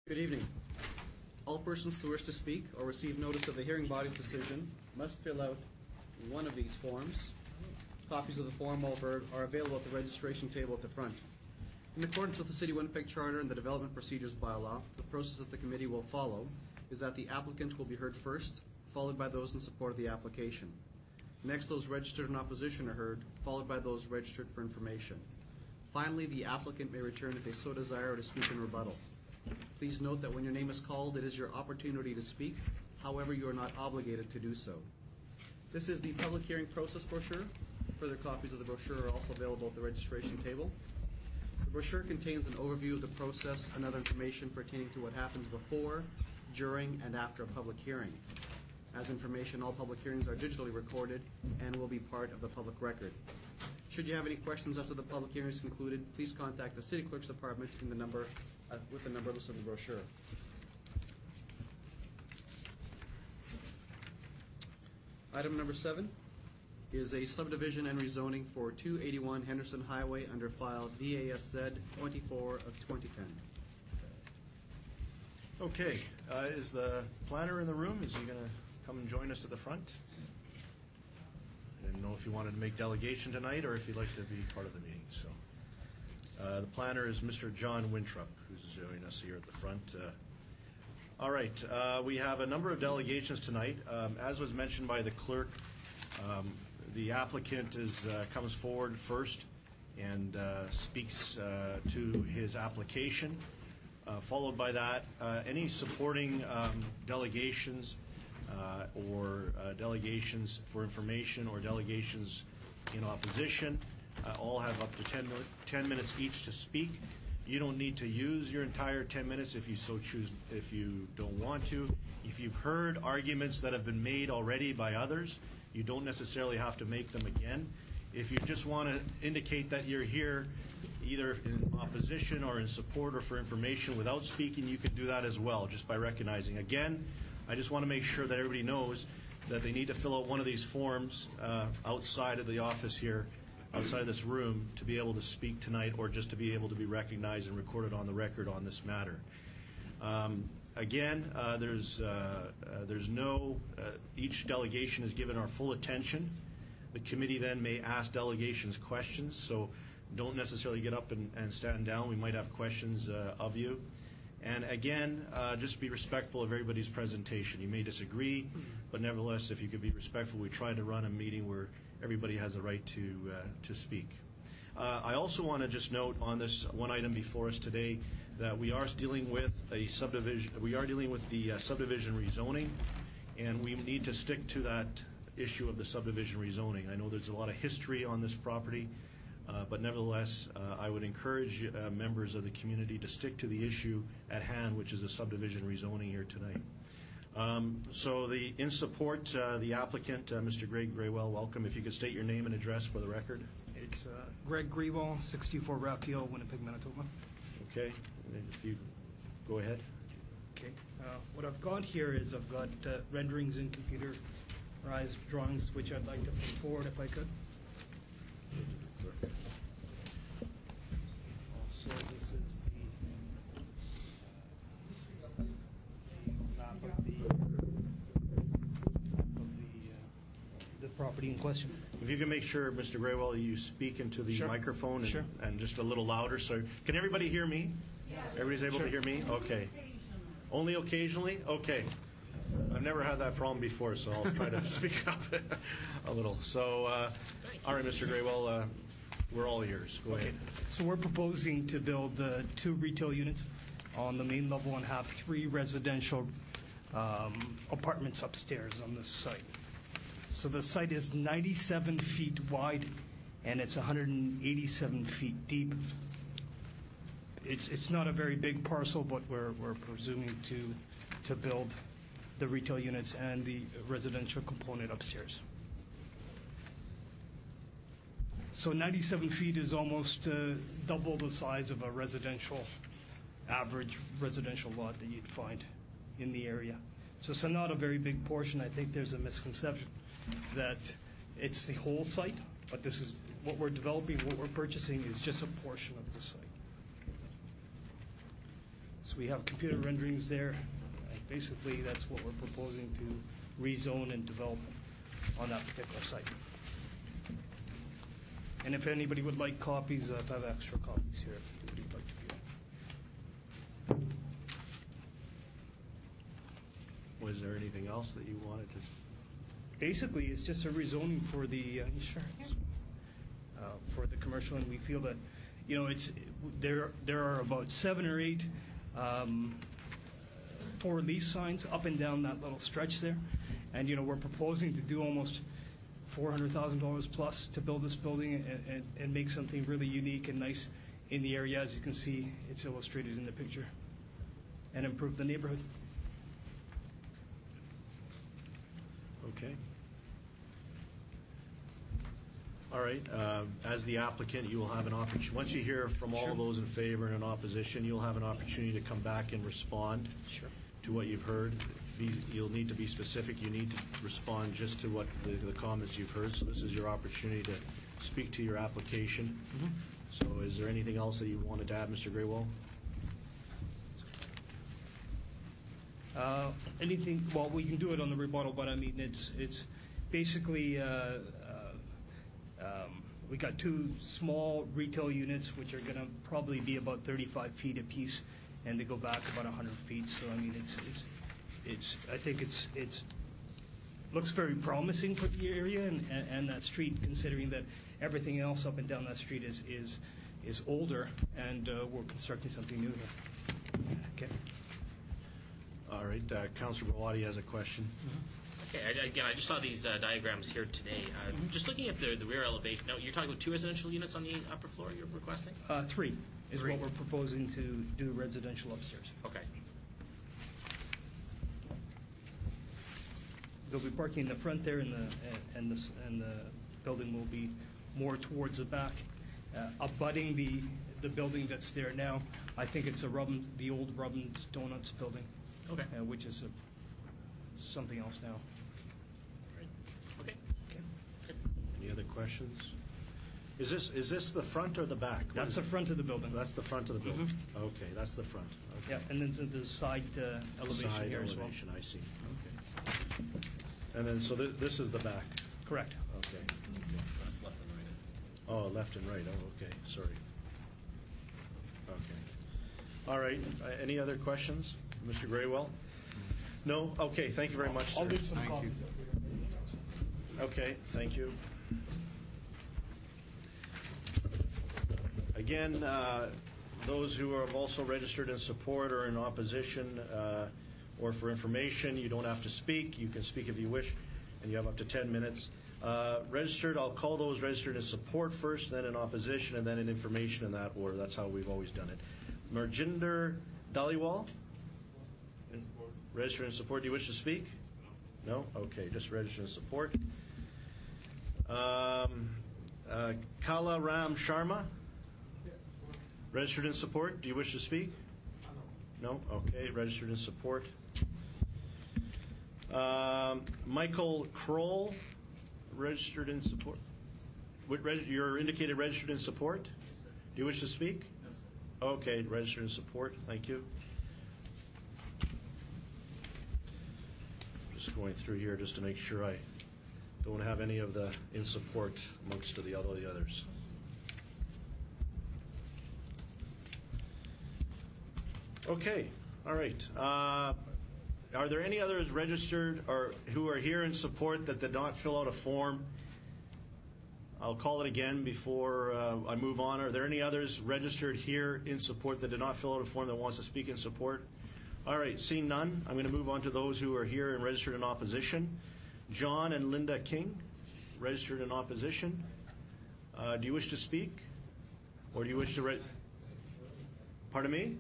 Good evening. All persons who wish to speak or receive notice of the hearing body's decision must fill out one of these forms. Copies of the form are available at the registration table at the front. In accordance with the City of Winnipeg Charter and the Development Procedures Bylaw, the process that the committee will follow is that the applicant will be heard first, followed by those in support of the application. Next, those registered in opposition are heard, followed by those registered for information. Finally, the applicant may return if they so desire to speak in rebuttal. Please note that when your name is called, it is your opportunity to speak. However, you are not obligated to do so. This is the public hearing process brochure. Further copies of the brochure are also available at the registration table. The brochure contains an overview of the process and other information pertaining to what happens before, during, and after a public hearing. As information, all public hearings are digitally recorded and will be part of the public record. Should you have any questions after the public hearing is concluded, please contact the City Clerk's Department with the number listed in the brochure. Item number 7 is a subdivision and rezoning for 281 Henderson Highway under file DASZ 24 of 2010. Okay, is the planner in the room? Is he going to come and join us at the front? I didn't know if you wanted to make delegation tonight or if you'd like to be part of the meeting. So, the planner is Mr. John Winthrop, who's joining us here at the front. All right, we have a number of delegations tonight. As was mentioned by the clerk, the applicant comes forward first and speaks to his application. Followed by that, any supporting delegations or delegations for information or delegations in opposition all have up to 10 minutes each to speak. You don't need to use your entire 10 minutes if you so choose, if you don't want to. If you've heard arguments that have been made already by others, you don't necessarily have to make them again. If you just want to indicate that you're here either in opposition or in support or for information without speaking, you can do that as well, just by recognizing. Again, I just want to make sure that everybody knows that they need to fill out one of these forms outside of the office here, outside of this room, to be able to speak tonight or just to be able to be recognized and recorded on the record on this matter. Again, there's no, each delegation is given our full attention. The committee then may ask delegations questions, so don't necessarily get up and stand down. We might have questions of you. And again, just be respectful of everybody's presentation. You may disagree, but nevertheless, if you could be respectful, we try to run a meeting where everybody has a right to speak. I also want to just note on this one item before us today that we are dealing with a subdivision. We are dealing with the subdivision rezoning, and we need to stick to that issue of the subdivision rezoning. I know there's a lot of history on this property, but nevertheless, I would encourage members of the community to stick to the issue at hand, which is the subdivision rezoning here tonight. So in support, the applicant, Mr. Greg Greywell, welcome. If you could state your name and address for the record. It's Greg Greywell, 64 Rockhill, Winnipeg, Manitoba. Okay, if you go ahead. Okay, what I've got here is I've got renderings in computerized drawings, which I'd like to put forward if I could. Also, this is the map of the property in question. If you can make sure, Mr. Greywell, you speak into the microphone and just a little louder. So, can everybody hear me? Yes. Everybody's able to hear me? Okay. Only occasionally? Okay. I've never had that problem before, so I'll try to speak up a little. So, all right, Mr. Greywell, we're all ears. Go ahead. So we're proposing to build 2 retail units on the main level and have 3 residential apartments upstairs on this site. So the site is 97 feet wide and it's 187 feet deep. It's not a very big parcel, but we're presuming to build the retail units and the residential component upstairs. So 97 feet is almost double the size of a average residential lot that you'd find in the area. So it's not a very big portion. I think there's a misconception that it's the whole site, but this is what we're developing, what we're purchasing is just a portion of the site. So we have computer renderings there. Basically, that's what we're proposing to rezone and develop on that particular site. And if anybody would like copies, I have extra copies here if anybody would like to view. Was there anything else that you wanted to? Basically, it's just a rezoning for the for the commercial, and we feel that, it's there are about 7 or 8 for lease signs up and down that little stretch there, and we're proposing to do almost $400,000 plus to build this building and make something really unique and nice in the area. As you can see, it's illustrated in the picture, and improve the neighborhood. Okay. All right. As the applicant, you will have an opportunity. Once you hear from all of those in favor and in opposition, you'll have an opportunity to come back and respond to what you've heard. You'll need to be specific. You need to respond just to what the comments you've heard. So this is your opportunity to speak to your application. So is there anything else that you wanted to add, Mr. Graywall? Anything? Well, we can do it on the rebuttal, but I mean, it's basically we got 2 small retail units, which are going to probably be about 35 feet apiece, and they go back about 100 feet. So I mean, I think it's looks very promising for the area and that street, considering that everything else up and down that street is older, and we're constructing something new here. Okay. All right. Councilor Bellotti has a question. Okay, again, I just saw these diagrams here today. Just looking at the rear elevation, now you're talking about 2 residential units on the upper floor you're requesting? 3 is 3. what we're proposing to do residential upstairs. Okay. There'll be parking in the front there, and the building will be more towards the back, abutting the building that's there now. I think it's the old Robbins Donuts building. Okay. Which is something else now. Right. Okay. Any other questions? Is this the front or the back? What That's is the it? front of the building. That's the front of the building. Okay, that's the front. Okay. Yeah, and then the side elevation Side here elevation, as well. I see. Okay. And then, so this is the back. Correct. Okay. That's left and right. Oh, left and right. Oh, okay. Sorry. Okay. All right. Any other questions, Mr. Graywell? No? Okay. Thank you very much, sir. I'll leave some copies. Okay. Thank you. Again, those who have also registered in support or in opposition or for information, you don't have to speak. You can speak if you wish, and you have up to 10 minutes. Registered, I'll call those registered in support first, then in opposition, and then in information in that order. That's how we've always done it. Marjinder Dhaliwal? Registered in support. Do you wish to speak? No? Okay, just registered in support. Kala Ram Sharma? Registered in support. Do you wish to speak? No? Okay, registered in support. Michael Kroll, registered in support. You're indicated registered in support? Do you wish to speak? No, sir. Okay, registered in support. Thank you. Just going through here just to make sure I don't have any of the in support amongst the others. Okay, all right. Are there any others registered or who are here in support that did not fill out a form? I'll call it again before I move on. Are there any others registered here in support that did not fill out a form that wants to speak in support? All right, seeing none, I'm going to move on to those who are here and registered in opposition. John and Linda King, registered in opposition. Do you wish to speak? Or do you wish to Pardon me?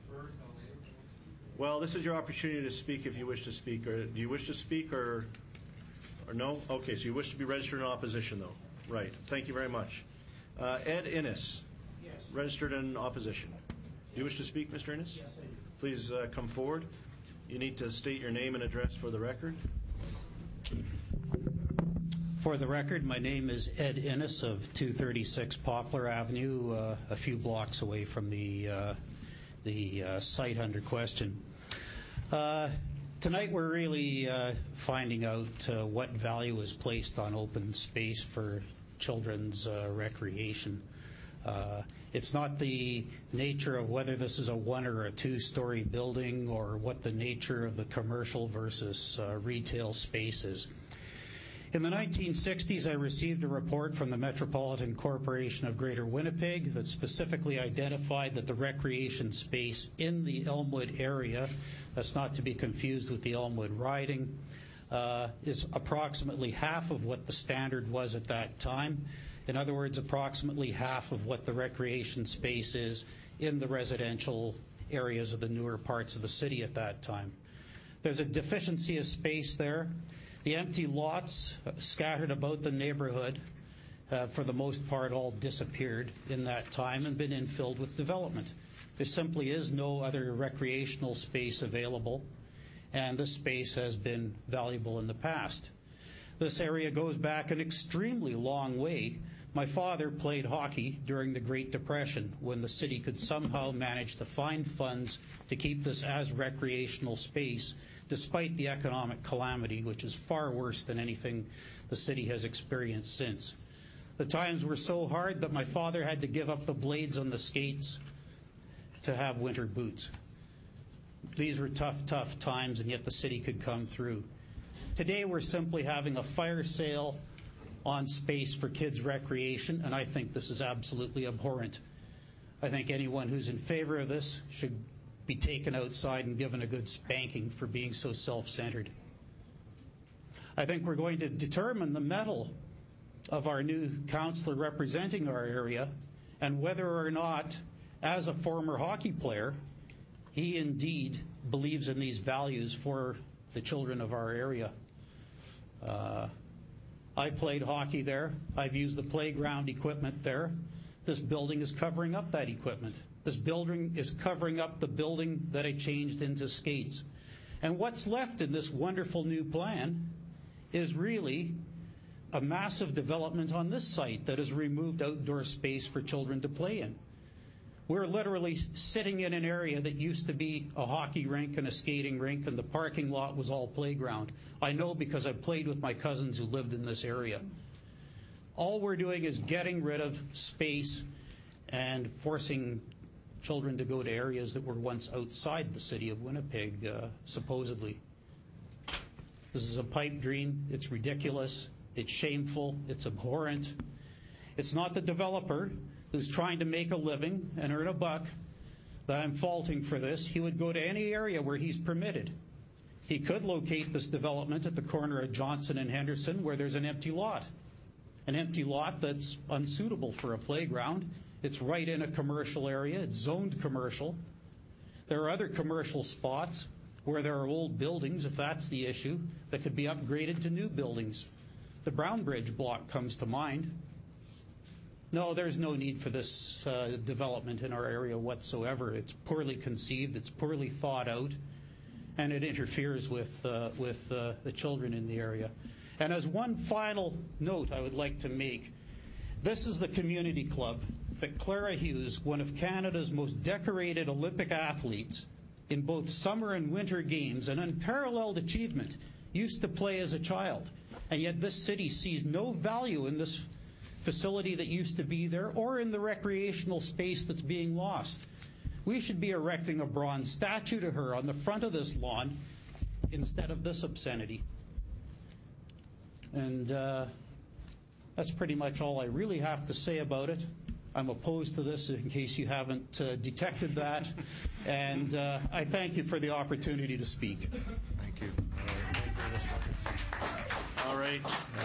Well, this is your opportunity to speak if you wish to speak. Or do you wish to speak or no? Okay, so you wish to be registered in opposition, though. Right. Thank you very much. Ed Innes. Yes. Registered in opposition. Do you wish to speak, Mr. Innes? Yes, I do. Please come forward. You need to state your name and address for the record. For the record, my name is Ed Innes of 236 Poplar Avenue, a few blocks away from the the site under question. Tonight we're really finding out what value is placed on open space for children's recreation. It's not the nature of whether this is a 1 or a 2-story building or what the nature of the commercial versus retail space is. In the 1960s, I received a report from the Metropolitan Corporation of Greater Winnipeg that specifically identified that the recreation space in the Elmwood area, that's not to be confused with the Elmwood riding, is approximately half of what the standard was at that time. In other words, approximately half of what the recreation space is in the residential areas of the newer parts of the city at that time. There's a deficiency of space there. The empty lots scattered about the neighborhood, for the most part, all disappeared in that time and been infilled with development. There simply is no other recreational space available, and this space has been valuable in the past. This area goes back an extremely long way. My father played hockey during the Great Depression when the city could somehow manage to find funds to keep this as recreational space, despite the economic calamity, which is far worse than anything the city has experienced since. The times were so hard that my father had to give up the blades on the skates to have winter boots. These were tough, tough times, and yet the city could come through. Today we're simply having a fire sale on space for kids' recreation, and I think this is absolutely abhorrent. I think anyone who's in favor of this should be taken outside and given a good spanking for being so self-centered. I think we're going to determine the mettle of our new councillor representing our area and whether or not, as a former hockey player, he indeed believes in these values for the children of our area. I played hockey there. I've used the playground equipment there. This building is covering up that equipment. This building is covering up the building that I changed into skates. And what's left in this wonderful new plan is really a massive development on this site that has removed outdoor space for children to play in. We're literally sitting in an area that used to be a hockey rink and a skating rink, and the parking lot was all playground. I know because I played with my cousins who lived in this area. All we're doing is getting rid of space and forcing children to go to areas that were once outside the city of Winnipeg, supposedly. This is a pipe dream. It's ridiculous. It's shameful. It's abhorrent. It's not the developer who's trying to make a living and earn a buck that I'm faulting for this. He would go to any area where he's permitted. He could locate this development at the corner of Johnson and Henderson where there's an empty lot that's unsuitable for a playground. It's right in a commercial area. It's zoned commercial. There are other commercial spots where there are old buildings, if that's the issue, that could be upgraded to new buildings. The Brown Bridge block comes to mind. No, there's no need for this development in our area whatsoever. It's poorly conceived, it's poorly thought out, and it interferes with the children in the area. And as one final note I would like to make, this is the community club that Clara Hughes, one of Canada's most decorated Olympic athletes in both summer and winter games, an unparalleled achievement, used to play as a child. And yet this city sees no value in this facility that used to be there or in the recreational space that's being lost. We should be erecting a bronze statue to her on the front of this lawn instead of this obscenity. And that's pretty much all I really have to say about it. I'm opposed to this in case you haven't detected that. And I thank you for the opportunity to speak. Thank you. All right.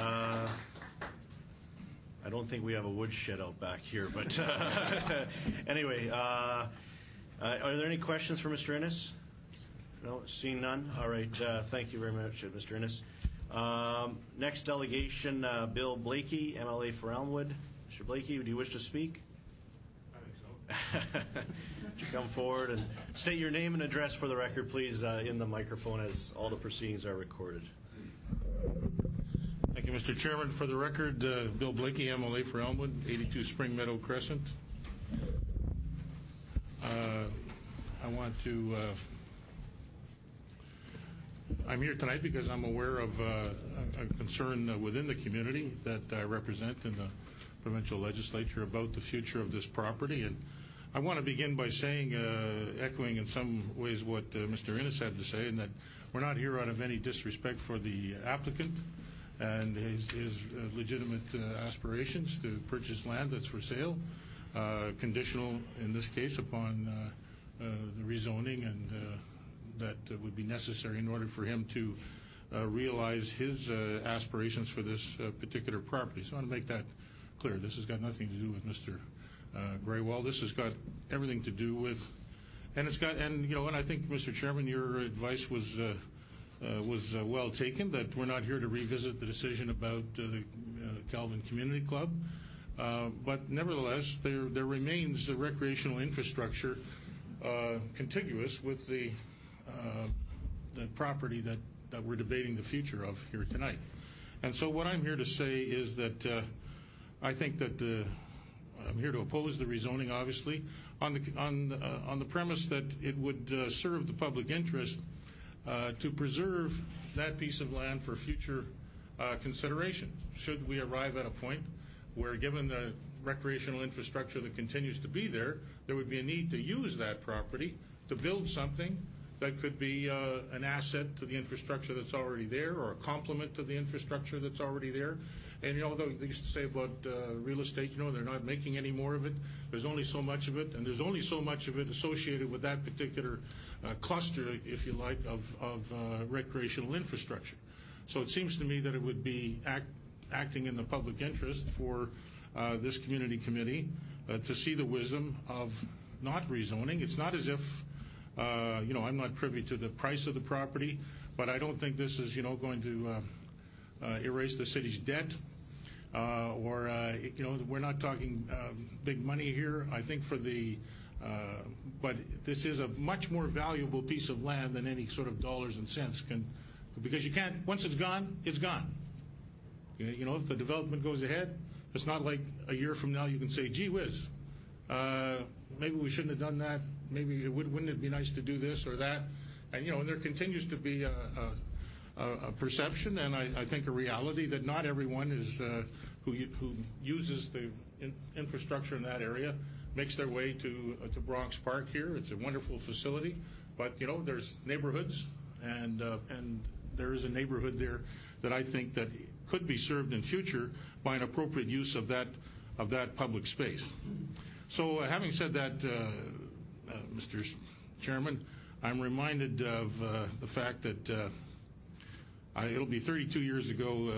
I don't think we have a woodshed out back here, but anyway, are there any questions for Mr. Innes? No, seeing none. All right, thank you very much, Mr. Innes. Next delegation, Bill Blakey, MLA for Elmwood. Mr. Blakey, do you wish to speak? I think so. Would you come forward and state your name and address for the record, please, in the microphone, as all the proceedings are recorded. Thank you, Mr. Chairman. For the record, Bill Blakey, MLA for Elmwood, 82 Spring Meadow Crescent. I want to. I'm here tonight because I'm aware of a concern within the community that I represent in the provincial legislature about the future of this property. And I want to begin by saying, echoing in some ways what Mr. Innes had to say, and that we're not here out of any disrespect for the applicant and his legitimate aspirations to purchase land that's for sale, conditional in this case upon the rezoning and that would be necessary in order for him to realize his aspirations for this particular property. So I want to make that clear. This has got nothing to do with Mr. Graywall. This has got everything to do with, and it's got, and you know, and I think, Mr. Chairman, your advice was well taken, that we're not here to revisit the decision about the Calvin Community Club, but nevertheless, there remains the recreational infrastructure contiguous with the property that we're debating the future of here tonight. And so what I'm here to say is that I think that I'm here to oppose the rezoning, obviously, on the premise that it would serve the public interest to preserve that piece of land for future consideration. Should we arrive at a point where, given the recreational infrastructure that continues to be there, there would be a need to use that property to build something that could be an asset to the infrastructure that's already there, or a complement to the infrastructure that's already there. And, you know, they used to say about real estate, you know, they're not making any more of it. There's only so much of it, and there's only so much of it associated with that particular cluster, if you like, of recreational infrastructure. So it seems to me that it would be acting in the public interest for this community committee to see the wisdom of not rezoning. It's not as if you know, I'm not privy to the price of the property, but I don't think this is, you know, going to erase the city's debt, or you know, we're not talking big money here. I think for the, but this is a much more valuable piece of land than any sort of dollars and cents can, because you can't, once it's gone, it's gone. You know, if the development goes ahead, it's not like a year from now you can say, gee whiz, maybe we shouldn't have done that. Maybe wouldn't it be nice to do this or that? And, you know, and there continues to be a perception and I think a reality that not everyone is who uses the infrastructure in that area makes their way to Bronx Park here. It's a wonderful facility, but, you know, there's neighborhoods and there is a neighborhood there that I think that could be served in future by an appropriate use of that public space. So having said that, Mr. Chairman, I'm reminded of the fact that it'll be 31 years ago,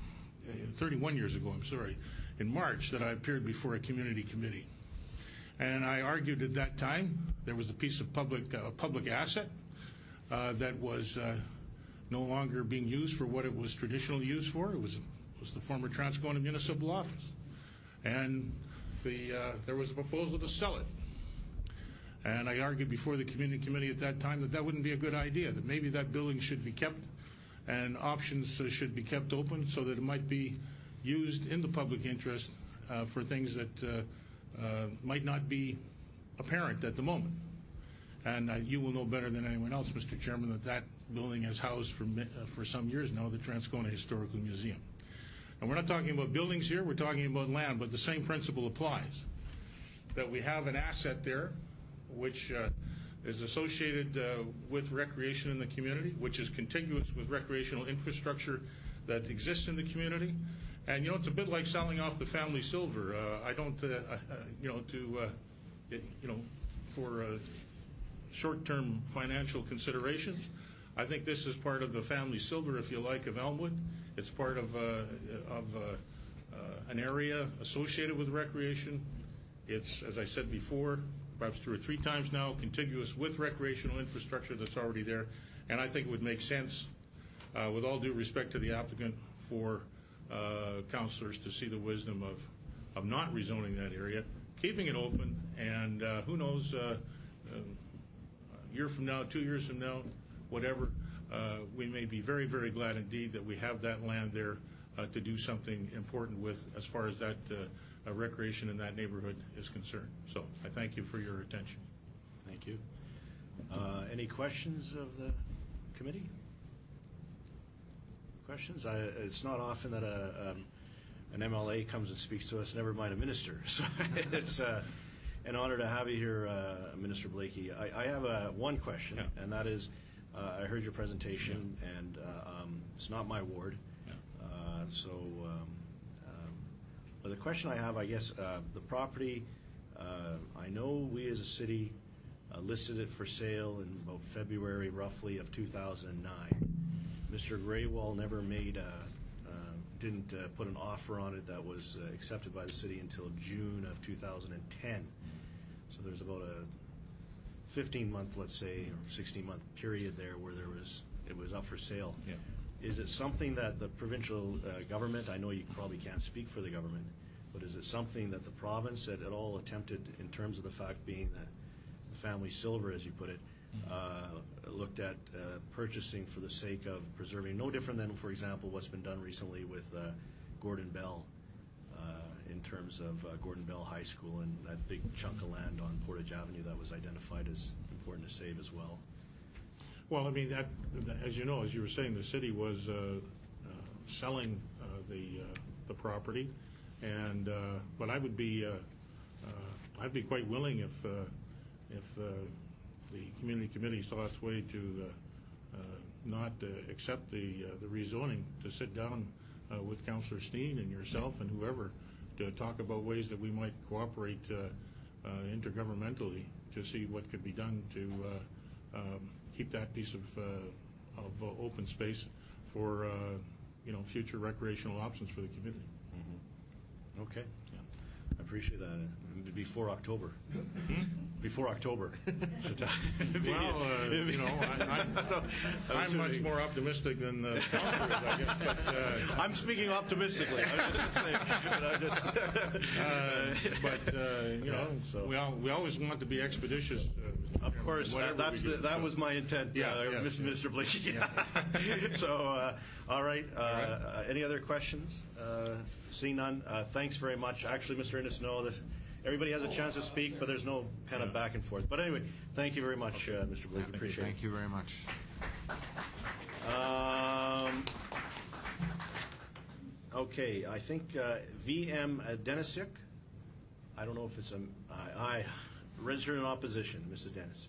I'm sorry, in March that I appeared before a community committee. And I argued at that time there was a piece of public asset that was no longer being used for what it was traditionally used for. It was the former Transcona Municipal Office. And there was a proposal to sell it. And I argued before the community committee at that time that wouldn't be a good idea, that maybe that building should be kept and options should be kept open so that it might be used in the public interest for things that might not be apparent at the moment. And you will know better than anyone else, Mr. Chairman, that building has housed for some years now the Transcona Historical Museum. And we're not talking about buildings here, we're talking about land, but the same principle applies, that we have an asset there which is associated with recreation in the community, which is contiguous with recreational infrastructure that exists in the community. And, you know, it's a bit like selling off the family silver. I don't, you know, for short-term financial considerations, I think this is part of the family silver, if you like, of Elmwood. It's part of an area associated with recreation. It's, as I said before, perhaps 2 or 3 times now, contiguous with recreational infrastructure that's already there. And I think it would make sense, with all due respect to the applicant, for councillors to see the wisdom of not rezoning that area, keeping it open, and who knows, a year from now, 2 years from now, whatever, we may be very, very glad indeed that we have that land there to do something important with as far as that recreation in that neighborhood is concerned. So I thank you for your attention. Thank you. Any questions of the committee? Questions? It's not often that an MLA comes and speaks to us, never mind a minister. So it's an honor to have you here, Minister Blakey. I have one question, and that is, I heard your presentation, and it's not my ward. But the question I have, I guess, the property, I know we as a city listed it for sale in about February, roughly, of 2009. Mr. Graywall never didn't put an offer on it that was accepted by the city until June of 2010. So there's about a 15-month, let's say, or 16-month period there where it was up for sale. Yeah. Is it something that the provincial government, I know you probably can't speak for the government, but is it something that the province at all attempted, in terms of the fact being that the family silver, as you put it, looked at purchasing for the sake of preserving, no different than, for example, what's been done recently with Gordon Bell, in terms of Gordon Bell High School and that big chunk of land on Portage Avenue that was identified as important to save as well? Well, I mean, that, as you know, as you were saying, the city was selling the property, and but I'd be quite willing if the community committee saw its way to not accept the rezoning, to sit down with Councillor Steen and yourself and whoever to talk about ways that we might cooperate intergovernmentally to see what could be done to keep that piece of open space for future recreational options for the community. Mm-hmm. Okay. Yeah. I appreciate that. Before October. Before October. Well, I'm much more optimistic than the councillor is, I guess. But, I'm speaking optimistically. I was just saying, we always want to be expeditious. Of course, that was my intent, Mr. Blakey. Yeah. So, all right. Any other questions? Seeing none, thanks very much. Actually, Mr. Innes, no, everybody has a chance to speak, but there's no kind of back and forth. But anyway, thank you very much, Mr. Blakey. Appreciate it. Thank you very much. Okay, I think VM Denisiuk. I don't know if it's I registered in opposition, Mrs. Denisiuk.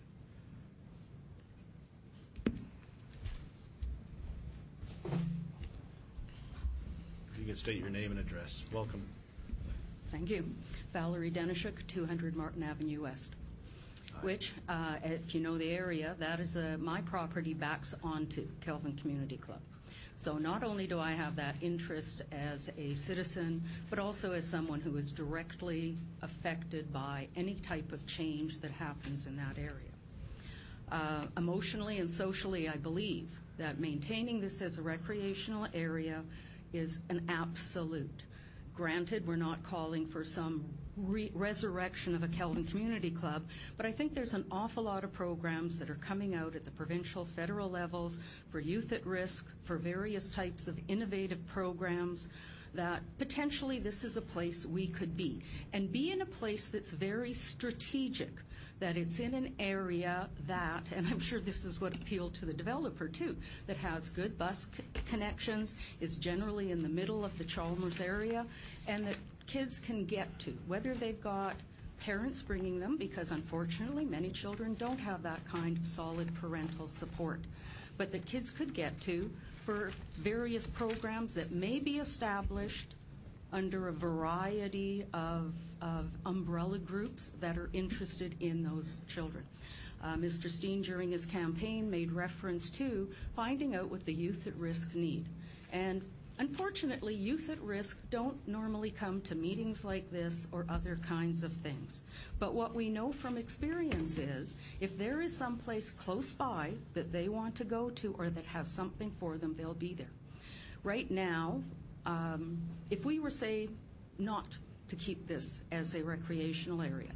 If you can state your name and address. Welcome. Thank you. Valerie Denishuk, 200 Martin Avenue West. Which, if you know the area, that is my property backs onto Kelvin Community Club. So not only do I have that interest as a citizen, but also as someone who is directly affected by any type of change that happens in that area. Emotionally and socially, I believe that maintaining this as a recreational area is an absolute. Granted, we're not calling for some resurrection of a Kelvin Community Club, but I think there's an awful lot of programs that are coming out at the provincial, federal levels for youth at risk, for various types of innovative programs, that potentially this is a place we could be. And be in a place that's very strategic, that it's in an area that, and I'm sure this is what appealed to the developer too, that has good bus connections, is generally in the middle of the Chalmers area, and that kids can get to, whether they've got parents bringing them, because unfortunately many children don't have that kind of solid parental support, but that kids could get to for various programs that may be established under a variety of umbrella groups that are interested in those children. Mr. Steen, during his campaign, made reference to finding out what the youth at risk need. And unfortunately, youth at risk don't normally come to meetings like this or other kinds of things. But what we know from experience is if there is some place close by that they want to go to or that has something for them, they'll be there. Right now, if we were, say, not to keep this as a recreational area,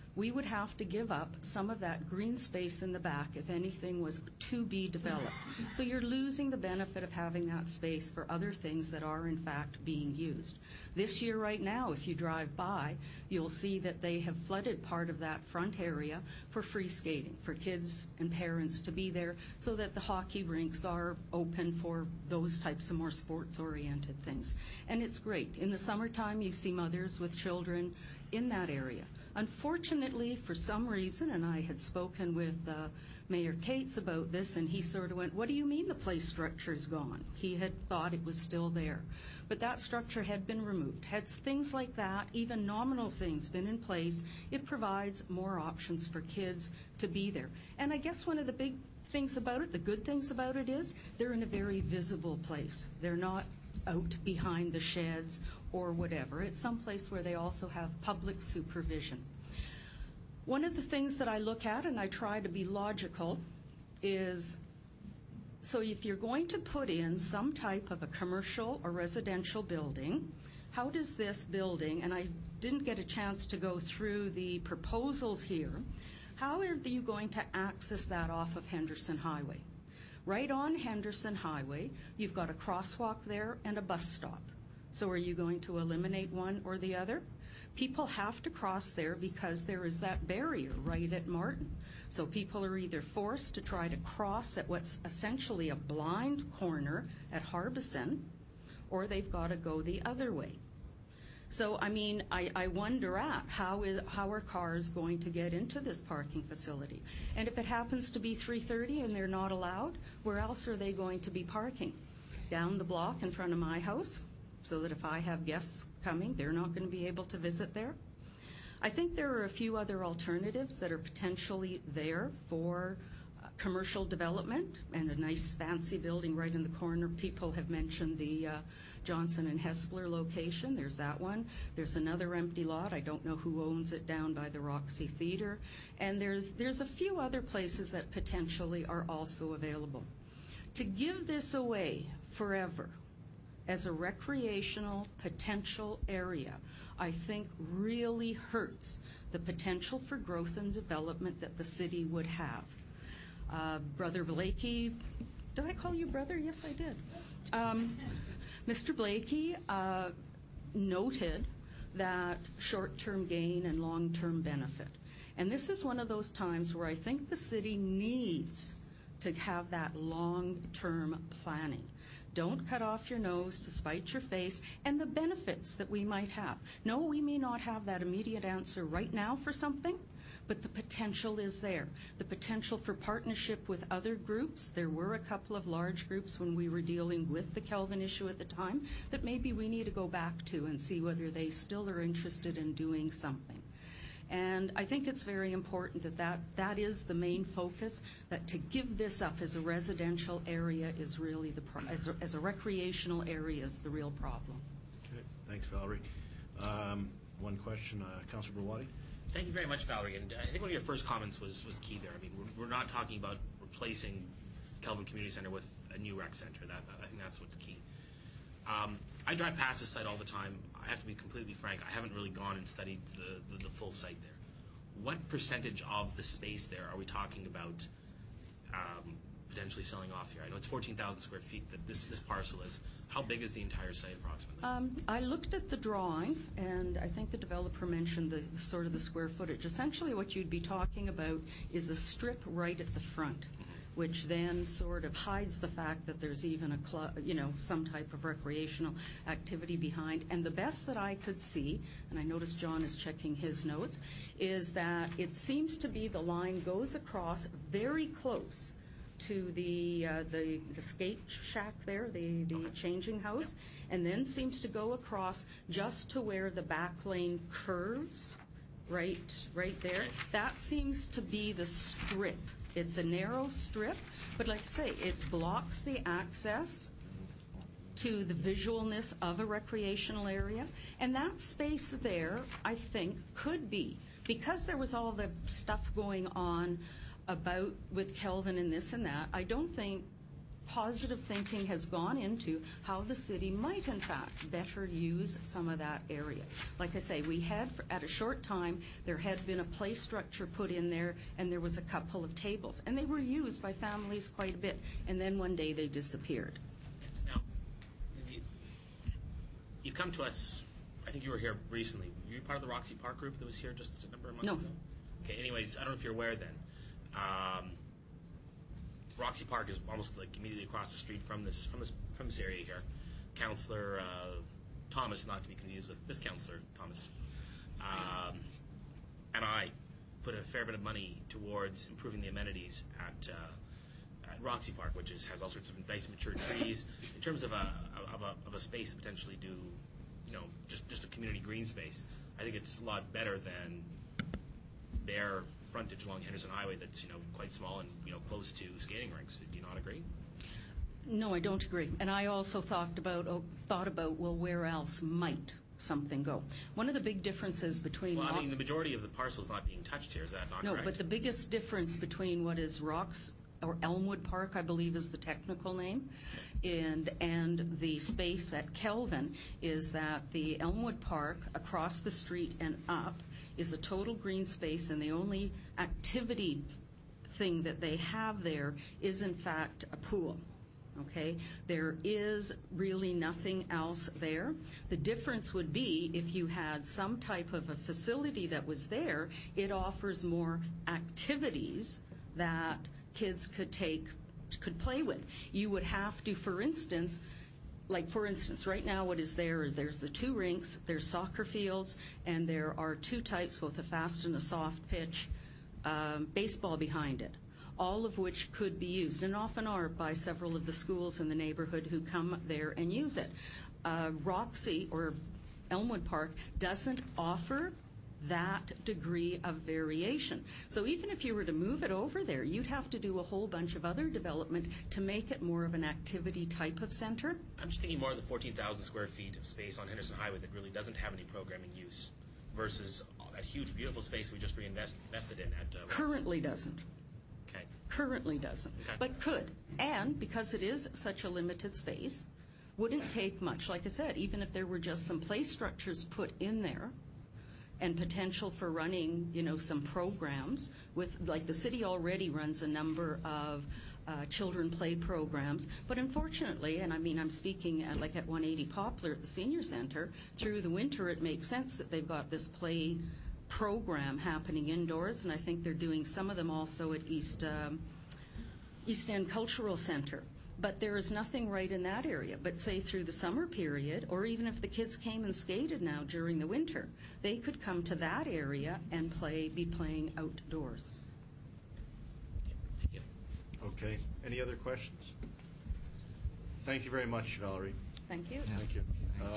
we would have to give up some of that green space in the back if anything was to be developed. So you're losing the benefit of having that space for other things that are in fact being used. This year right now, if you drive by, you'll see that they have flooded part of that front area for free skating, for kids and parents to be there so that the hockey rinks are open for those types of more sports-oriented things. And it's great. In the summertime, you see mothers with children in that area. Unfortunately, for some reason, and I had spoken with Mayor Cates about this, and he sort of went, "What do you mean the play structure's gone?" He had thought it was still there. But that structure had been removed. Had things like that, even nominal things, been in place, it provides more options for kids to be there. And I guess one of the big things about it, the good things about it is, they're in a very visible place. They're not out behind the sheds or whatever. It's someplace where they also have public supervision. One of the things that I look at, and I try to be logical, is so if you're going to put in some type of a commercial or residential building, how does this building, and I didn't get a chance to go through the proposals here, how are you going to access that off of Henderson Highway? Right on Henderson Highway, you've got a crosswalk there and a bus stop. So are you going to eliminate one or the other? People have to cross there because there is that barrier right at Martin. So people are either forced to try to cross at what's essentially a blind corner at Harbison, or they've got to go the other way. So, I mean, I wonder how are cars going to get into this parking facility? And if it happens to be 3:30 and they're not allowed, where else are they going to be parking? Down the block in front of my house, so that if I have guests coming, they're not going to be able to visit there. I think there are a few other alternatives that are potentially there for commercial development and a nice fancy building right in the corner. People have mentioned the Johnson and Hespler location. There's that one. There's another empty lot. I don't know who owns it down by the Roxy Theater. And there's a few other places that potentially are also available. To give this away forever as a recreational potential area, I think really hurts the potential for growth and development that the city would have. Brother Blakey, did I call you brother? Yes, I did. Mr. Blakey noted that short-term gain and long-term benefit. And this is one of those times where I think the city needs to have that long-term planning. Don't cut off your nose to spite your face, and the benefits that we might have. No, we may not have that immediate answer right now for something, but the potential is there. The potential for partnership with other groups. There were a couple of large groups when we were dealing with the Kelvin issue at the time that maybe we need to go back to and see whether they still are interested in doing something. And I think it's very important that is the main focus, that to give this up as a residential area is really as a recreational area is the real problem. Okay, thanks, Valerie. One question, Councilor Berwadi. Thank you very much, Valerie. And I think one of your first comments was key there. I mean, we're not talking about replacing Kelvin Community Center with a new rec center. I think that's what's key. I drive past this site all the time. I have to be completely frank. I haven't really gone and studied the full site there. What percentage of the space there are we talking about potentially selling off here? I know it's 14,000 square feet that this parcel is. How big is the entire site approximately? I looked at the drawing, and I think the developer mentioned the sort of the square footage. Essentially what you'd be talking about is a strip right at the front, which then sort of hides the fact that there's even a club, some type of recreational activity behind. And the best that I could see, and I noticed John is checking his notes, is that it seems to be the line goes across very close to the skate shack there, the changing house, and then seems to go across just to where the back lane curves, right there. That seems to be the strip. It's a narrow strip, but like I say, it blocks the access to the visualness of a recreational area. And that space there, I think, could be, because there was all the stuff going on about with Kelvin and this and that, I don't think positive thinking has gone into how the city might, in fact, better use some of that area. Like I say, we had, at a short time, there had been a play structure put in there, and there was a couple of tables. And they were used by families quite a bit. And then one day they disappeared. Now, you've come to us, I think you were here recently. Were you part of the Roxy Park group that was here just a number of months No. ago? Okay, anyways, I don't know if you're aware then. Roxy Park is almost like immediately across the street from this area here. Councillor Thomas, not to be confused with this Councillor Thomas, and I put a fair bit of money towards improving the amenities at Roxy Park, which has all sorts of nice mature trees. In terms of a space to potentially do, just a community green space, I think it's a lot better than their frontage along Henderson Highway that's quite small and close to skating rinks. Do you not agree? No, I don't agree. And I also thought about, well, where else might something go? One of the big differences between... Well, I mean, the majority of the parcel is not being touched here. Is that not correct? No, but the biggest difference between what is or Elmwood Park, I believe is the technical name, and the space at Kelvin is that the Elmwood Park across the street and up is a total green space, and the only activity thing that they have there is in fact a pool. Okay, there is really nothing else there. The difference would be if you had some type of a facility that was there, it offers more activities that kids could play with. You would have to, for instance, right now what is there is there's the 2 rinks, there's soccer fields, and there are 2 types, both a fast and a soft pitch, baseball behind it, all of which could be used, and often are, by several of the schools in the neighborhood who come there and use it. Roxy, or Elmwood Park, doesn't offer that degree of variation. So even if you were to move it over there, you'd have to do a whole bunch of other development to make it more of an activity type of center. I'm just thinking more of the 14,000 square feet of space on Henderson Highway that really doesn't have any programming use versus that huge, beautiful space we just invested in at... Currently doesn't. Okay. Currently doesn't, Okay. but could. And because it is such a limited space, wouldn't take much. Like I said, even if there were just some play structures put in there, and potential for running, some programs with, like the city already runs a number of children play programs, but unfortunately, and I mean I'm speaking at 180 Poplar at the Senior Center, through the winter it makes sense that they've got this play program happening indoors, and I think they're doing some of them also at East End Cultural Center. But there is nothing right in that area. But say through the summer period, or even if the kids came and skated now during the winter, they could come to that area and be playing outdoors. Thank you. Okay. Any other questions? Thank you very much, Valerie. Thank you. Thank you.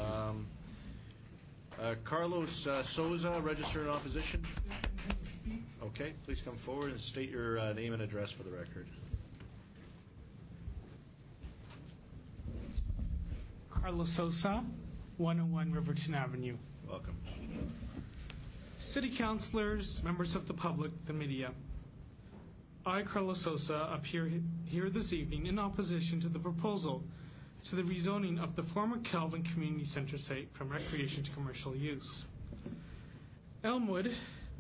Carlos Souza, registered in opposition. Okay, please come forward and state your name and address for the record. Carlos Sosa, 101 Riverton Avenue. Welcome. City councilors, members of the public, the media. I, Carlos Sosa, appear here this evening in opposition to the proposal to the rezoning of the former Kelvin Community Center site from recreation to commercial use. Elmwood,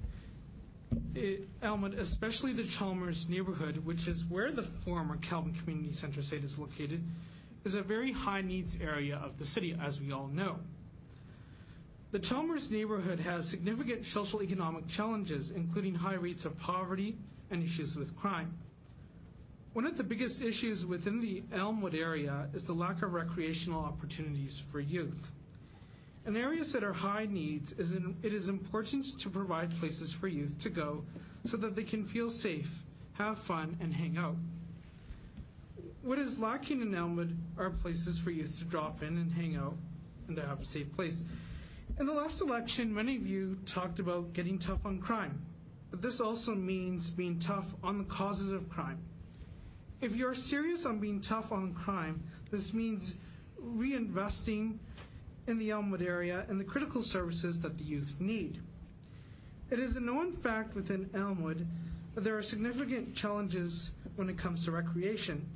especially the Chalmers neighborhood, which is where the former Kelvin Community Center site is located, is a very high needs area of the city, as we all know. The Chalmers neighborhood has significant social economic challenges, including high rates of poverty and issues with crime. One of the biggest issues within the Elmwood area is the lack of recreational opportunities for youth. In areas that are high needs, it is important to provide places for youth to go so that they can feel safe, have fun, and hang out. What is lacking in Elmwood are places for youth to drop in and hang out and to have a safe place. In the last election, many of you talked about getting tough on crime, but this also means being tough on the causes of crime. If you're serious on being tough on crime, this means reinvesting in the Elmwood area and the critical services that the youth need. It is a known fact within Elmwood that there are significant challenges when it comes to recreation,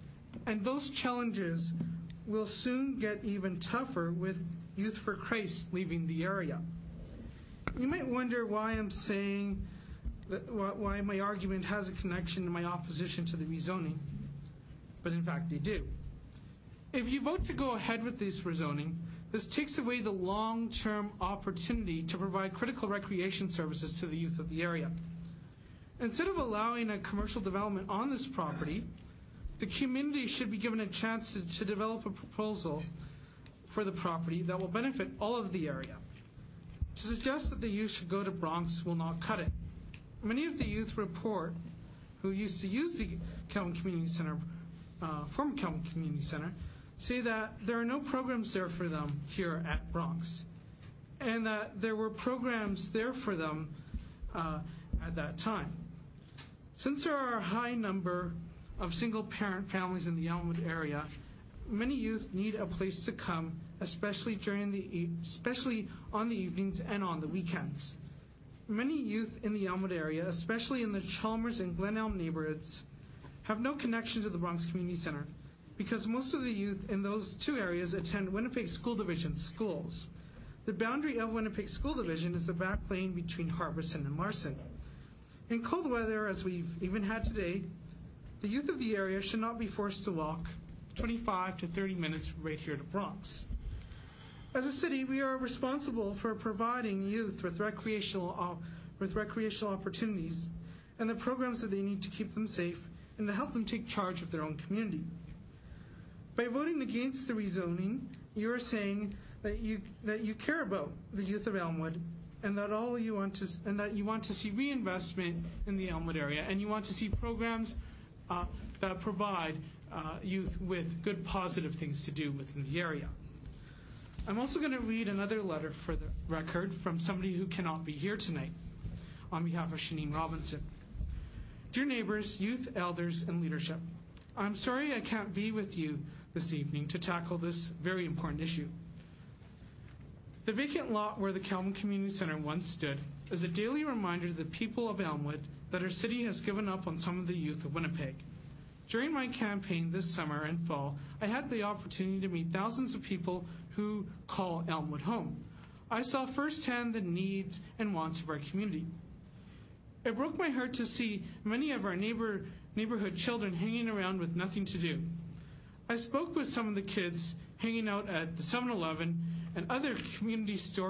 And those challenges will soon get even tougher with Youth for Christ leaving the area. You might wonder why I'm saying that, why my argument has a connection to my opposition to the rezoning, but in fact they do. If you vote to go ahead with this rezoning, this takes away the long-term opportunity to provide critical recreation services to the youth of the area. Instead of allowing a commercial development on this property, the community should be given a chance to develop a proposal for the property that will benefit all of the area. To suggest that the youth should go to Bronx will not cut it. Many of the youth report who used to use the Kelvin Community Center, former Kelvin Community Center, say that there are no programs there for them here at Bronx, and that there were programs there for them at that time. Since there are a high number of single-parent families in the Elmwood area, many youth need a place to come, especially on the evenings and on the weekends. Many youth in the Elmwood area, especially in the Chalmers and Glen Elm neighborhoods, have no connection to the Bronx Community Center because most of the youth in those two areas attend Winnipeg School Division schools. The boundary of Winnipeg School Division is the back lane between Harbison and Larson. In cold weather, as we've even had today, the youth of the area should not be forced to walk 25 to 30 minutes right here to Bronx. As a city, we are responsible for providing youth with recreational opportunities and the programs that they need to keep them safe and to help them take charge of their own community. By voting against the rezoning, you are saying that you care about the youth of Elmwood and that you want to see reinvestment in the Elmwood area and you want to see programs that provide youth with good, positive things to do within the area. I'm also going to read another letter for the record from somebody who cannot be here tonight on behalf of Shanine Robinson. Dear neighbors, youth, elders, and leadership, I'm sorry I can't be with you this evening to tackle this very important issue. The vacant lot where the Kelvin Community Center once stood is a daily reminder to the people of Elmwood that our city has given up on some of the youth of Winnipeg. During my campaign this summer and fall, I had the opportunity to meet thousands of people who call Elmwood home. I saw firsthand the needs and wants of our community. It broke my heart to see many of our neighborhood children hanging around with nothing to do. I spoke with some of the kids hanging out at the 7-Eleven and other community store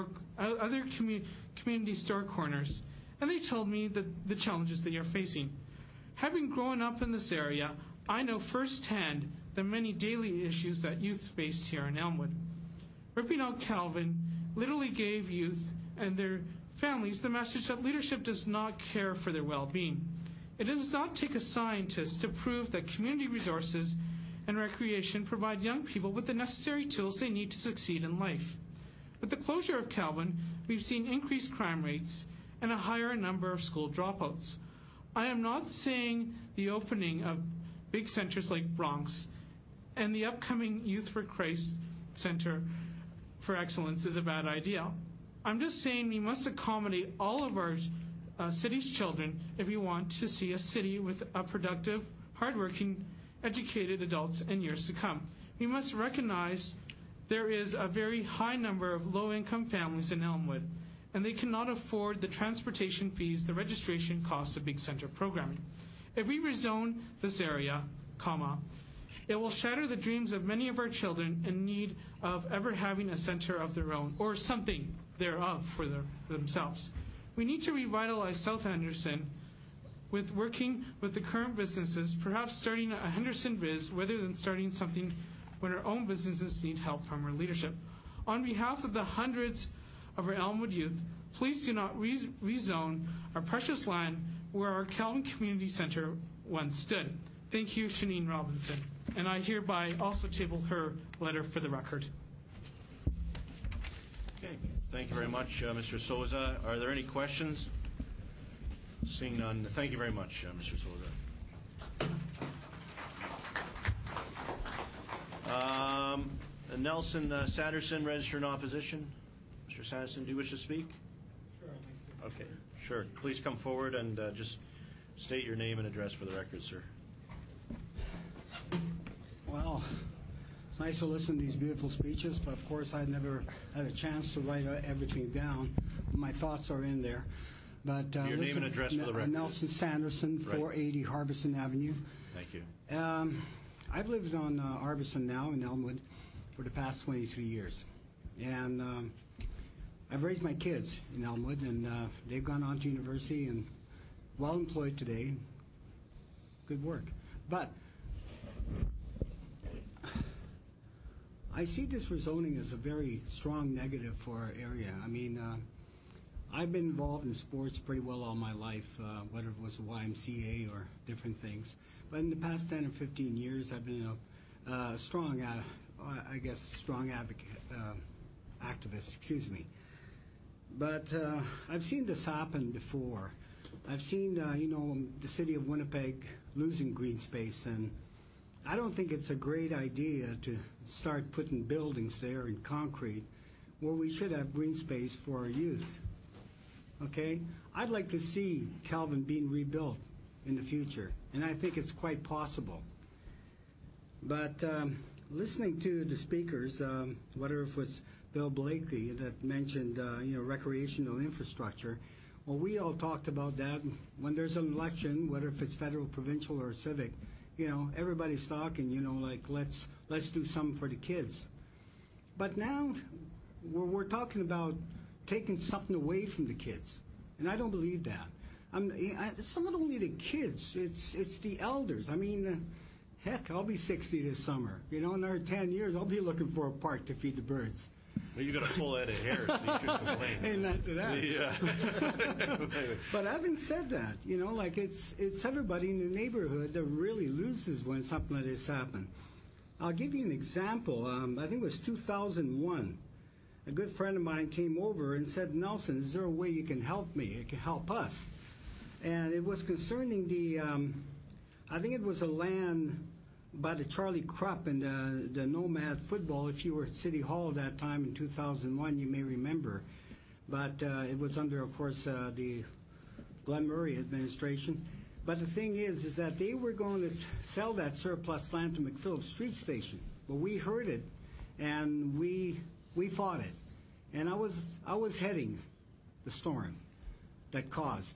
corners, and they told me the challenges they are facing. Having grown up in this area, I know firsthand the many daily issues that youth faced here in Elmwood. Ripping out Kelvin literally gave youth and their families the message that leadership does not care for their well-being. It does not take a scientist to prove that community resources and recreation provide young people with the necessary tools they need to succeed in life. With the closure of Kelvin, we've seen increased crime rates and a higher number of school dropouts. I am not saying the opening of big centers like Bronx and the upcoming Youth for Christ Center for Excellence is a bad idea. I'm just saying we must accommodate all of our city's children if we want to see a city with a productive, hardworking, educated adults in years to come. We must recognize there is a very high number of low-income families in Elmwood, and they cannot afford the transportation fees, the registration costs of big center programming. If we rezone this area, it will shatter the dreams of many of our children in need of ever having a center of their own, or something thereof for themselves. We need to revitalize South Henderson with working with the current businesses, perhaps starting a Henderson Biz rather than starting something when our own businesses need help from our leadership. On behalf of the hundreds of our Elmwood youth, please do not rezone our precious land where our Kelvin Community Center once stood. Thank you, Shanine Robinson. And I hereby also table her letter for the record. Okay, thank you very much, Mr. Souza. Are there any questions? Seeing none, thank you very much, Mr. Souza. Nelson Sanderson, registered in opposition. Mr. Sanderson, do you wish to speak? Sure, I'd like to. Okay, sure. Please come forward and just state your name and address for the record, sir. Well, It's nice to listen to these beautiful speeches, but of course I never had a chance to write everything down. My thoughts are in there. But Your name and address for the record. Nelson Sanderson, Right. 480 Harbison Avenue. Thank you. I've lived on Harbison now in Elmwood for the past 23 years. And I've raised my kids in Elmwood, and they've gone on to university and well employed today. Good work. But I see this rezoning as a very strong negative for our area. I mean, I've been involved in sports pretty well all my life, whether it was YMCA or different things. But in the past 10 or 15 years, I've been a strong, strong advocate, activist, excuse me. But I've seen this happen before. I've seen, the city of Winnipeg losing green space, and I don't think it's a great idea to start putting buildings there in concrete where we should have green space for our youth. Okay? I'd like to see Calvin being rebuilt in the future, and I think it's quite possible. But listening to the speakers, whether it was Bill Blakey that mentioned, recreational infrastructure, well, we all talked about that. When there's an election, whether if it's federal, provincial, or civic, everybody's talking, let's do something for the kids. But now we're talking about taking something away from the kids, and I don't believe that. It's not only the kids; it's the elders. I mean, heck, I'll be 60 this summer. In another 10 years, I'll be looking for a park to feed the birds. Well, you got a full head of hair, so you should complain. Amen to that. Yeah. But having said that, it's everybody in the neighborhood that really loses when something like this happens. I'll give you an example. I think it was 2001. A good friend of mine came over and said, "Nelson, is there a way you can help me? It can help us." And it was concerning I think it was a land by the Charlie Krupp and the Nomad football. If you were at City Hall that time in 2001, you may remember. But it was under, of course, the Glenn Murray administration. But the thing is that they were going to sell that surplus land to McPhillips Street Station. But we heard it, and we fought it. And I was heading the storm that caused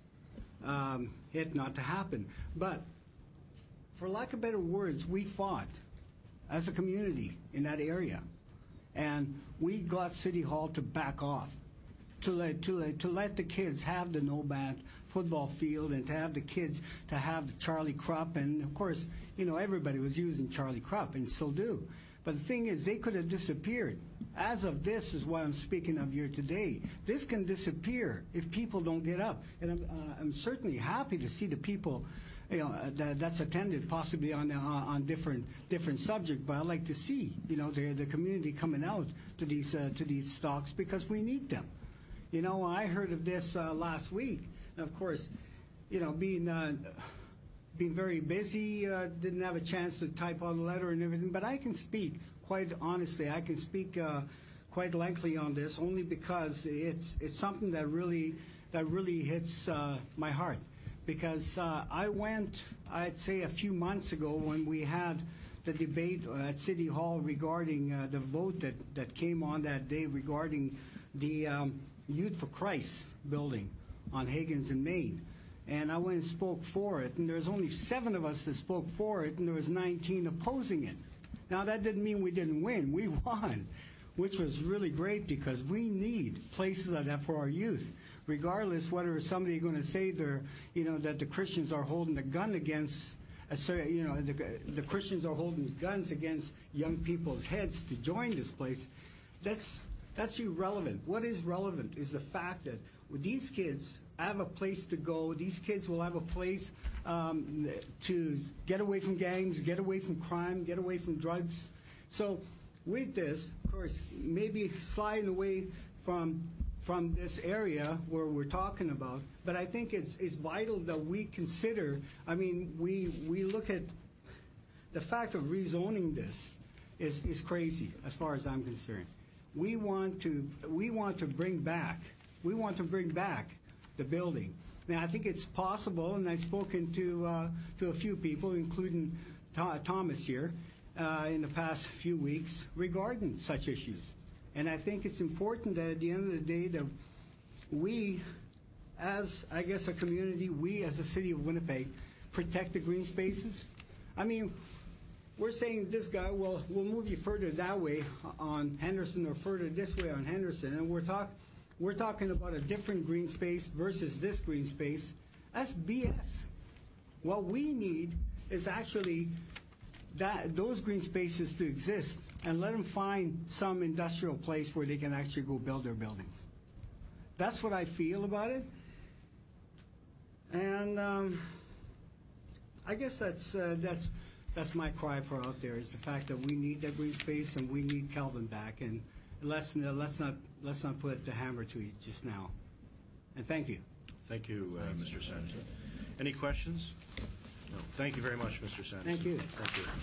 it not to happen. But for lack of better words, we fought as a community in that area, and we got City Hall to back off, to let the kids have the Nomad football field, and to have the kids to have the Charlie Krupp, and of course, everybody was using Charlie Krupp, and still do. But the thing is, they could have disappeared. As of this is what I'm speaking of here today. This can disappear if people don't get up, and I'm certainly happy to see the people that's attended possibly on different subjects, but I'd like to see the community coming out to these stalks because we need them. I heard of this last week, and of course, being very busy, didn't have a chance to type out a letter and everything, but I can speak quite honestly. I can speak quite lengthily on this only because it's something that really hits my heart. Because I went, I'd say a few months ago when we had the debate at City Hall regarding the vote that came on that day regarding the Youth for Christ building on Higgins and Main. And I went and spoke for it, and there was only 7 of us that spoke for it, and there was 19 opposing it. Now, that didn't mean we didn't win. We won, which was really great because we need places like that for our youth. Regardless whether somebody's going to say that the Christians are holding a gun against, the Christians are holding guns against young people's heads to join this place, that's irrelevant. What is relevant is the fact that these kids have a place to go. These kids will have a place to get away from gangs, get away from crime, get away from drugs. So with this, of course, maybe sliding away from this area where we're talking about, but I think it's vital that we consider, we look at the fact of rezoning this is crazy as far as I'm concerned. We want to bring back the building. Now, I think it's possible, and I've spoken to a few people, including Thomas here, in the past few weeks regarding such issues. And I think it's important that at the end of the day that we, as, I guess, a community, we as a city of Winnipeg, protect the green spaces. I mean, we're saying this guy, well, we'll move you further that way on Henderson or further this way on Henderson, and we're talking about a different green space versus this green space. That's BS. What we need is actually those green spaces to exist and let them find some industrial place where they can actually go build their buildings. That's what I feel about it. And I guess that's my cry for out there is the fact that we need that green space and we need Kelvin back. And let's not put the hammer to it just now. And thank you. Thank you, Mr. Sanderson. Any questions? No. Thank you very much, Mr. Sanderson. Thank you. Thank you.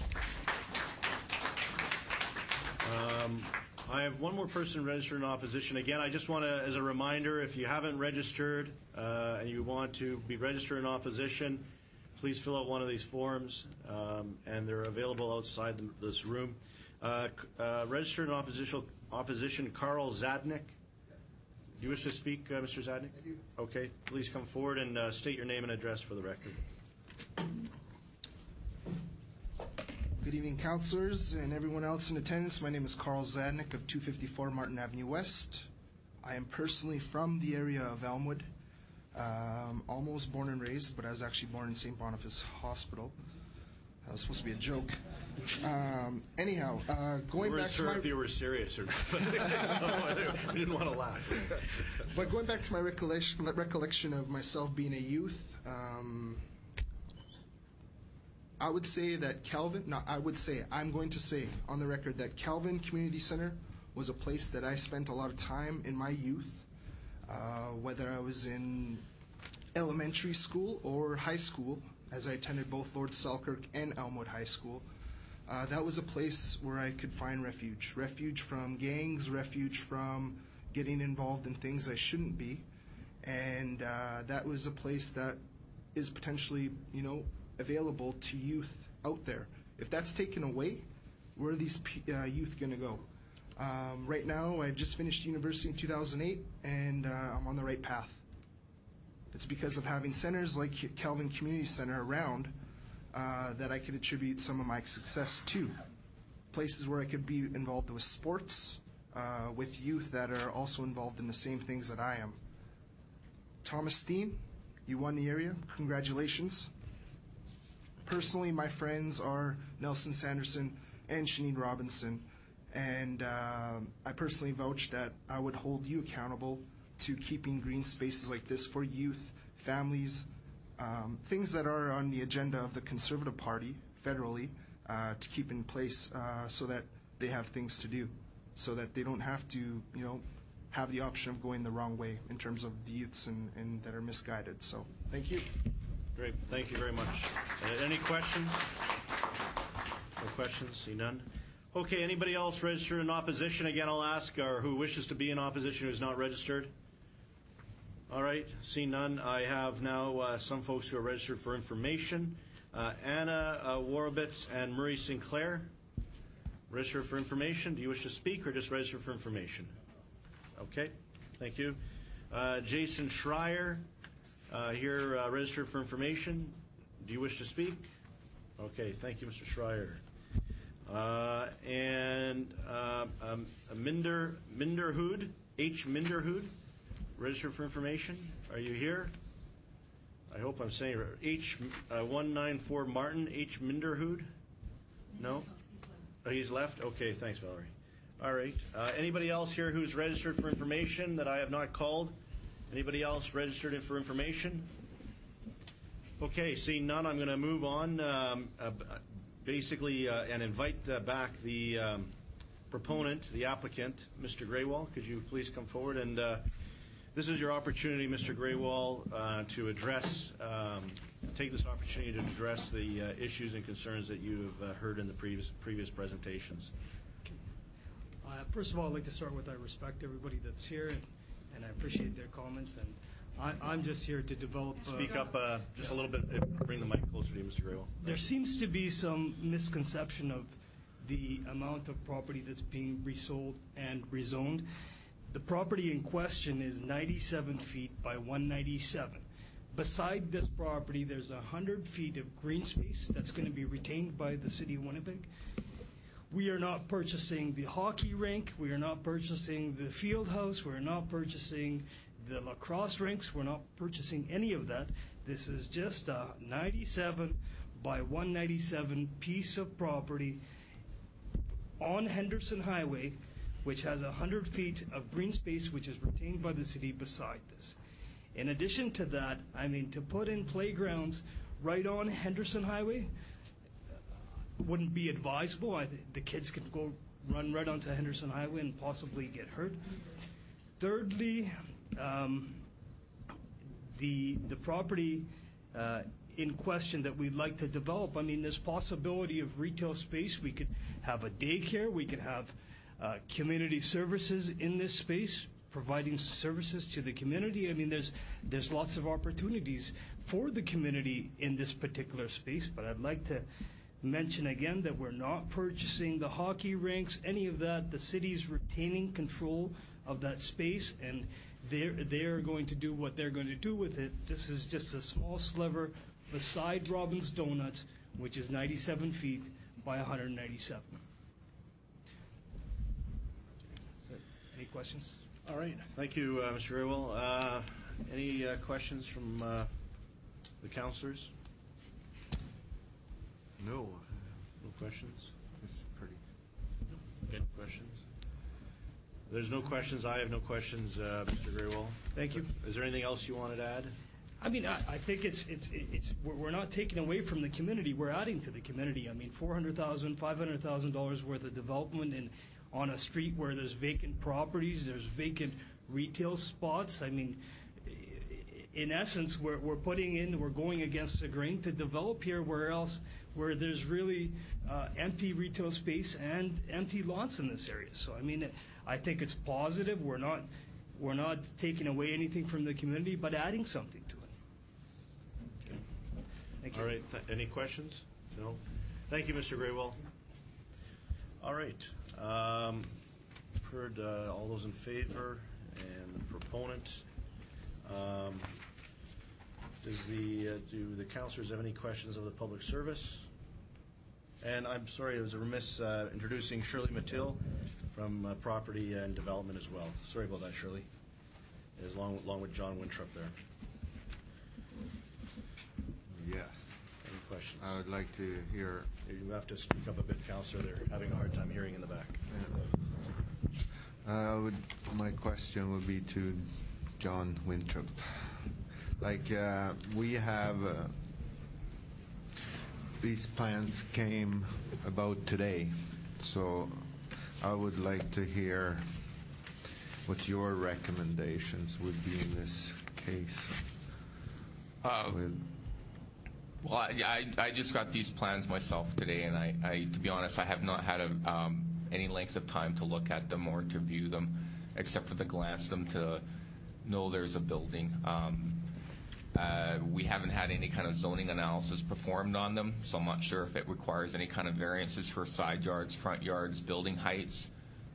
I have one more person registered in opposition. Again, I just want to, as a reminder, if you haven't registered and you want to be registered in opposition, please fill out one of these forms, and they're available outside this room. Registered in opposition, Carl Zadnik. Do you wish to speak, Mr. Zadnik? I do. Okay. Please come forward and state your name and address for the record. Good evening, councillors and everyone else in attendance. My name is Carl Zadnik of 254 Martin Avenue West. I am personally from the area of Elmwood. Almost born and raised, but I was actually born in St. Boniface Hospital. That was supposed to be a joke. Anyhow, going back to if you were serious or not. So we didn't want to laugh. But going back to my recollection of myself being a youth, I'm going to say on the record that Kelvin Community Center was a place that I spent a lot of time in my youth, whether I was in elementary school or high school, as I attended both Lord Selkirk and Elmwood High School. That was a place where I could find refuge from gangs, refuge from getting involved in things I shouldn't be, and that was a place that is potentially, available to youth out there. If that's taken away, where are these youth going to go? Right now, I just finished university in 2008, and I'm on the right path. It's because of having centers like Kelvin Community Center around that I could attribute some of my success to. Places where I could be involved with sports, with youth that are also involved in the same things that I am. Thomas Steen, you won the area. Congratulations. Personally, my friends are Nelson Sanderson and Shanine Robinson, and I personally vouch that I would hold you accountable to keeping green spaces like this for youth, families, things that are on the agenda of the Conservative Party federally to keep in place so that they have things to do, so that they don't have to, have the option of going the wrong way in terms of the youths and that are misguided. So, thank you. Great. Thank you very much. Any questions? No questions? See none? Okay, anybody else registered in opposition? Again, I'll ask, or who wishes to be in opposition who's not registered? All right, see none. I have now some folks who are registered for information. Anna Warabitz and Murray Sinclair. Register for information. Do you wish to speak or just register for information? Okay, thank you. Jason Schreier, here registered for information. Do you wish to speak? Okay, thank you, Mr. Schreier. And Minderhood, H. Minderhood, registered for information. Are you here? I hope I'm saying it. H194 Martin, H. Minderhood? No? Oh, he's left? Okay, thanks, Valerie. All right. Anybody else here who's registered for information that I have not called? Anybody else registered for information? Okay, seeing none, I'm going to move on and invite back the proponent, the applicant, Mr. Graywall. Could you please come forward? And this is your opportunity, Mr. Graywall, to address, take this opportunity to address the issues and concerns that you have heard in the previous presentations. First of all, I'd like to start with I respect everybody that's here, and I appreciate their comments. And I'm just here to develop. Speak up just a little bit. Bring the mic closer to you, Mr. Graywall. There seems to be some misconception of the amount of property that's being resold and rezoned. The property in question is 97 feet by 197. Beside this property, there's 100 feet of green space that's going to be retained by the City of Winnipeg. We are not purchasing the hockey rink. We are not purchasing the field house. We're not purchasing the lacrosse rinks. We're not purchasing any of that. This is just a 97 by 197 piece of property on Henderson Highway, which has 100 feet of green space, which is retained by the city beside this. In addition to that, I mean, to put in playgrounds right on Henderson Highway wouldn't be advisable. The kids could go run right onto Henderson Highway and possibly get hurt. Thirdly, the property in question that we'd like to develop, I mean, there's possibility of retail space. We could have a daycare. We could have community services in this space, providing services to the community. I mean, there's lots of opportunities for the community in this particular space, but I'd like to mention again that we're not purchasing the hockey rinks, any of that. The city's retaining control of that space, and they're going to do what they're going to do with it. This is just a small sliver beside Robbins Donuts, which is 97 feet by 197. Any questions? All right. Thank you, Mr. Raywell. Any questions from the councillors? No. No questions? It's pretty. Good questions? There's no questions. I have no questions, Mr. Graywell. Thank you. Is there anything else you wanted to add? I mean, I think we're not taking away from the community. We're adding to the community. I mean, $400,000, $500,000 worth of development on a street where there's vacant properties, there's vacant retail spots. I mean, in essence, we're going against the grain to develop here where there's really empty retail space and empty lots in this area. So, I mean, I think it's positive. We're not taking away anything from the community, but adding something to it. Okay. Thank you. All right. Any questions? No. Thank you, Mr. Graywell. All right. Heard all those in favor and the proponent. Do the councillors have any questions of the public service? And I'm sorry, it was a remiss introducing Shirley Mattil from Property and Development as well. Sorry about that, Shirley. Along with John Winthrop there. Yes. Any questions? I would like to hear. You have to speak up a bit, councillor. They're having a hard time hearing in the back. My question would be to John Winthrop. Like we have these plans came about today, so I would like to hear what your recommendations would be in this case. Well, I just got these plans myself today, and I to be honest, I have not had any length of time to look at them or to view them, except for the glance them to know there's a building. We haven't had any kind of zoning analysis performed on them, so I'm not sure if it requires any kind of variances for side yards, front yards, building heights.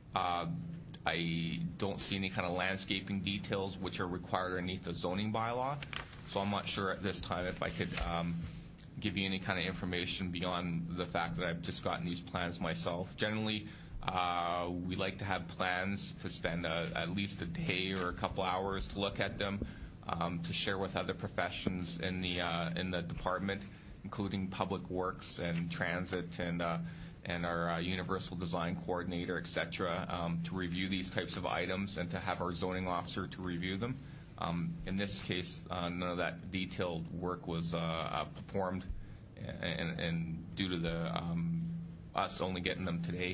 I don't see any kind of landscaping details which are required underneath the zoning bylaw, so I'm not sure at this time if I could give you any kind of information beyond the fact that I've just gotten these plans myself. Generally, we like to have plans to spend at least a day or a couple hours to look at them, to share with other professions in the department, including Public Works and Transit and our Universal Design Coordinator, etc., to review these types of items and to have our zoning officer to review them. In this case, none of that detailed work was performed, and due to us only getting them today,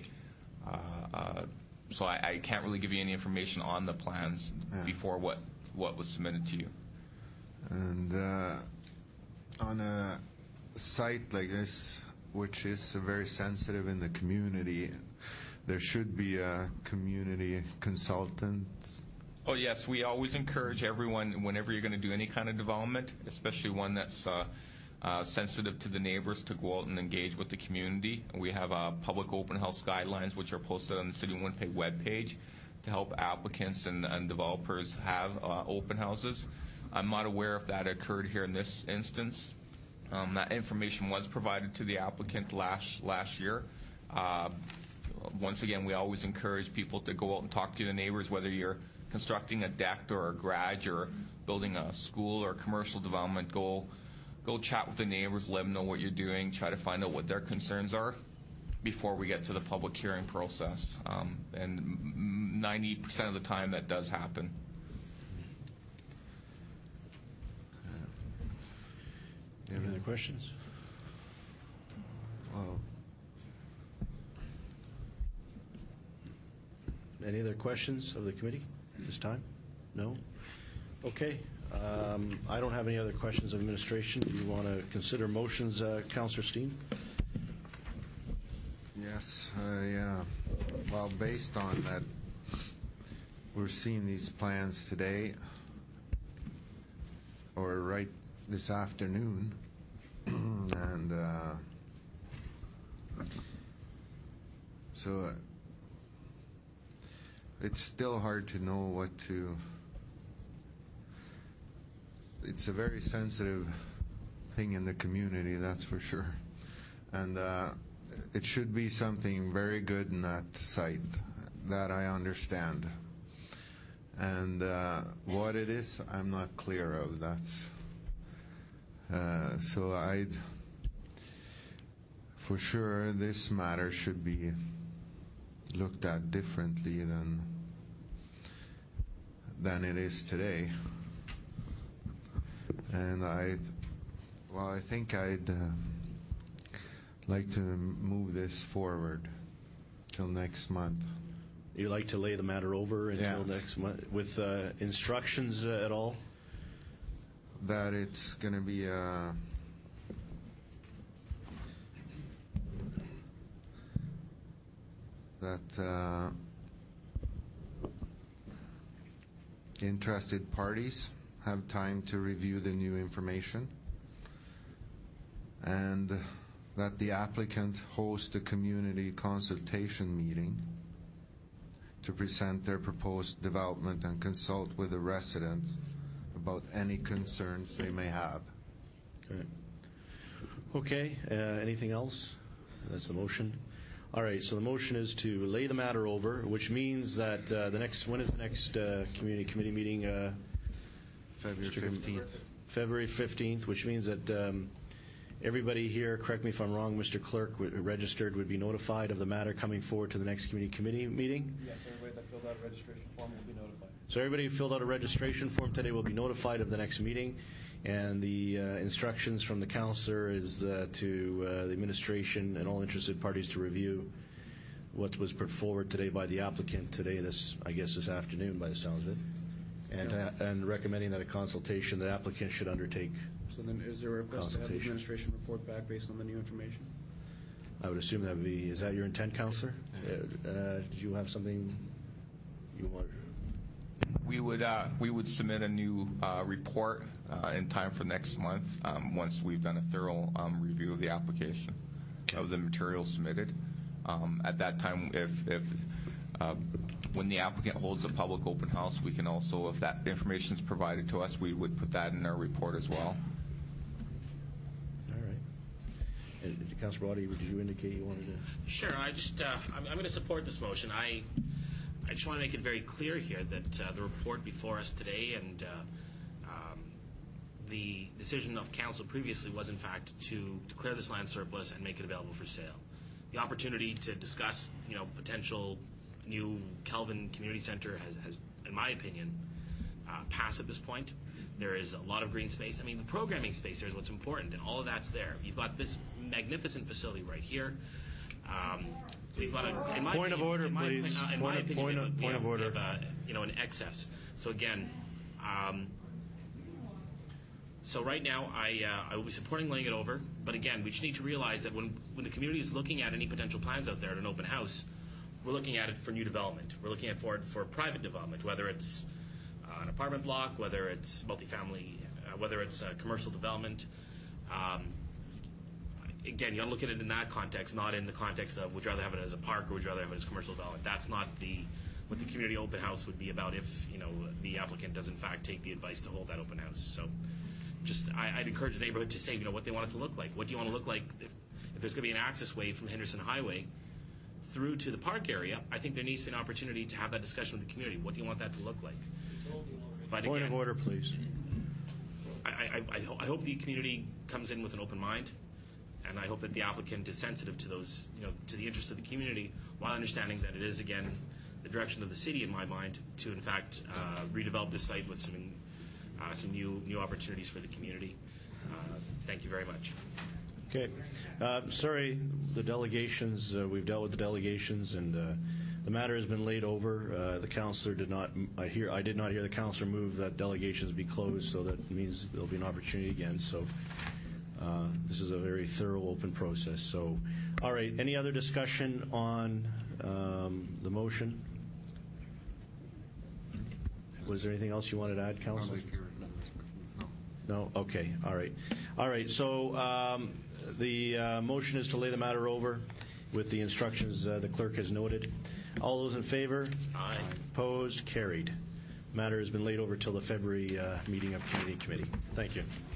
so I can't really give you any information on the plans before what was submitted to you. And on a site like this, which is very sensitive in the community, there should be a community consultant. Oh yes, we always encourage everyone, whenever you're going to do any kind of development, especially one that's sensitive to the neighbors to go out and engage with the community. We have public open house guidelines which are posted on the City of Winnipeg webpage to help applicants and developers have open houses. I'm not aware if that occurred here in this instance. That information was provided to the applicant last year. Once again, we always encourage people to go out and talk to the neighbors, whether you're constructing a deck or a garage or building a school or commercial development. Go chat with the neighbors, let them know what you're doing, try to find out what their concerns are before we get to the public hearing process. And 90% of the time that does happen. Any other questions? Well, any other questions of the committee at this time? No? Okay. I don't have any other questions of administration. Do you want to consider motions, Councillor Steen? yes, yeah. Well, based on that, we're seeing these plans today, or right this afternoon, and so it's still hard to know what to. It's a very sensitive thing in the community, that's for sure, and it should be something very good in that site, that I understand. And what it is, I'm not clear of. That's so for sure, this matter should be looked at differently than it is today. And I think I'd like to move this forward till next month. You'd like to lay the matter over until Yes. next month with instructions at all? That it's going to be that interested parties have time to review the new information, and that the applicant host a community consultation meeting to present their proposed development and consult with the residents about any concerns they may have. Okay. Anything else? That's the motion. All right. So the motion is to lay the matter over, which means that when is the next community committee meeting? February 15th. February 15th, which means that everybody here, correct me if I'm wrong, Mr. Clerk, registered would be notified of the matter coming forward to the next committee meeting? Yes, everybody that filled out a registration form will be notified. So everybody who filled out a registration form today will be notified of the next meeting, and the instructions from the councillor is to the administration and all interested parties to review what was put forward today by the applicant today, this afternoon by the sounds of it, and recommending that a consultation the applicant should undertake. So then is there a request to have the administration report back based on the new information? I would assume that would be, is that your intent, councillor? Did you have something you want? We would submit a new report in time for next month once we've done a thorough review of the application, of the materials submitted. At that time, if when the applicant holds a public open house, we can also, if that information is provided to us, we would put that in our report as well. All right. And Councillor Brody, did you indicate you wanted to? Sure. I'm going to support this motion. I just want to make it very clear here that the report before us today and the decision of council previously was, in fact, to declare this land surplus and make it available for sale. The opportunity to discuss, potential new Kelvin Community Center has, in my opinion, passed at this point. There is a lot of green space. I mean, the programming space there is what's important, and all of that's there. You've got this magnificent facility right here. We've got Point of order, please. Point of order. An excess. So again, so right now I will be supporting laying it over. But again, we just need to realize that when the community is looking at any potential plans out there at an open house, we're looking at it for new development. We're looking at it for private development, whether it's an apartment block, whether it's multifamily, whether it's commercial development. Again, you got to look at it in that context, not in the context of would you rather have it as a park or would you rather have it as commercial development. That's not what the community open house would be about if the applicant does in fact take the advice to hold that open house. So, I'd encourage the neighborhood to say what they want it to look like. What do you want to look like if there's going to be an access way from Henderson Highway through to the park area? I think there needs to be an opportunity to have that discussion with the community. What do you want that to look like? But Point again, of order, please. I hope the community comes in with an open mind, and I hope that the applicant is sensitive to those, to the interests of the community, while understanding that it is, again, the direction of the city, in my mind, to in fact redevelop this site with some new opportunities for the community. Thank you very much. Okay. Sorry, the delegations, we've dealt with the delegations, and the matter has been laid over. The councillor did not, I did not hear the councillor move that delegations be closed, so that means there'll be an opportunity again. So this is a very thorough, open process. So, all right, any other discussion on the motion? Was there anything else you wanted to add, councillor? No? Okay, all right. All right, so the motion is to lay the matter over with the instructions the clerk has noted. All those in favor? Aye. Opposed? Carried. Matter has been laid over till the February meeting of Community Committee. Thank you.